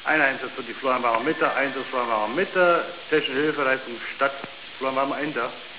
Ein Einsatz für die Florian Mitte, Einsatz Florian Mitte, Technische Hilfeleistung Stadt Florian Ende.